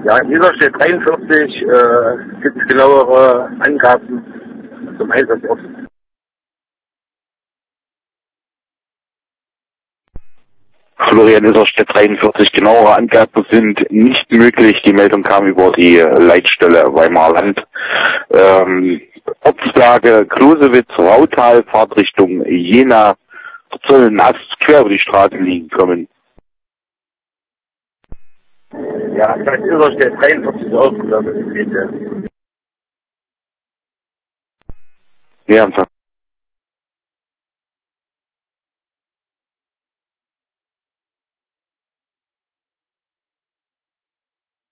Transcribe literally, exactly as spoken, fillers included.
Ja, in dieser steht dreiundvierzig, äh, gibt es genauere Angaben zum Einsatzort. Florian Isserstedt dreiundvierzig, genauere Angaben sind nicht möglich. Die Meldung kam über die Leitstelle Weimarer Land. Ähm, Ortslage Klosewitz, Rautal, Fahrtrichtung Jena. Dort soll ein Ast quer über die Straße liegen kommen. Ja, vielleicht Isserstedt dreiundvierzig auch, glaube ich. Ja,